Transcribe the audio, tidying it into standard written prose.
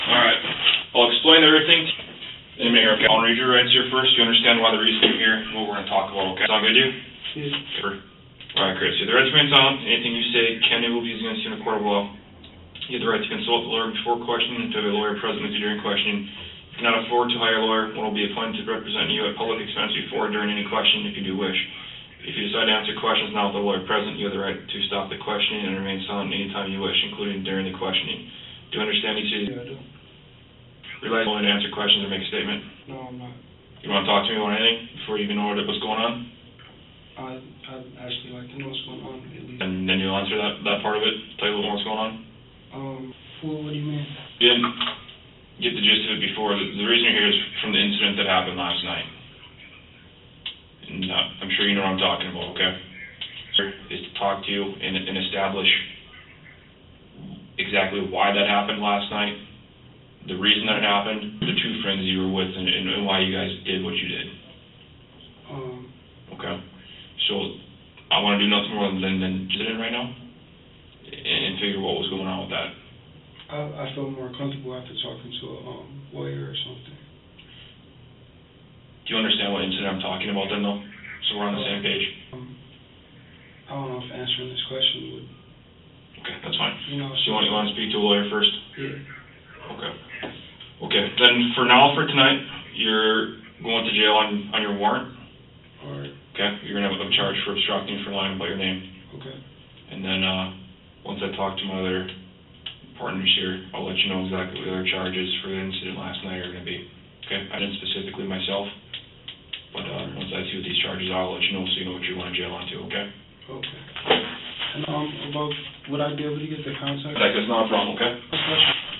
Alright, I'll explain everything. Anybody here, okay? I'll read your rights here first. You understand why the reason you're here and what we're going to talk about, okay? Sound good to you? Yes. Sure. Alright, Chris. You have the right to remain silent. Anything you say can and will be used against you in a court of law. You have the right to consult the lawyer before questioning and to have a lawyer present with you during questioning. If you cannot afford to hire a lawyer, one will be appointed to represent you at public expense before or during any question if you do wish. If you decide to answer questions now with the lawyer present, you have the right to stop the questioning and remain silent any time you wish, including during the questioning. Do you understand these? Yeah, I do. Rely on to answer questions or make a statement. No, I'm not. You want to talk to me about anything before you even know what's going on? I'd actually like to know what's going on, at least. And then you'll answer that part of it, tell you what's going on? What do you mean? You didn't get the gist of it before. The reason you're here is from the incident that happened last night. And I'm sure you know what I'm talking about, okay? Is to talk to you and establish exactly why that happened last night, the reason that it happened, the two friends you were with, and why you guys did what you did. Okay? So, I want to do nothing more than sit in right now and figure what was going on with that. I feel more comfortable after talking to a lawyer or something. Do you understand what incident I'm talking about then, though? So we're on the same page? I don't know if answering this question would... Okay, that's fine. You know, So you want to speak to a lawyer first? Yeah. Okay. Okay, then for now, for tonight, you're going to jail on your warrant. Alright. Okay, you're going to have a charge for obstructing for lying about your name. Okay. And then, once I talk to my other partners here, I'll let you know exactly what the other charges for the incident last night are going to be. Okay, I didn't specifically myself, but once I see what these charges are, I'll let you know so you know what you're going to jail on to, okay? Okay. And about, would I be able to get the contact? That's not a problem, okay? Question.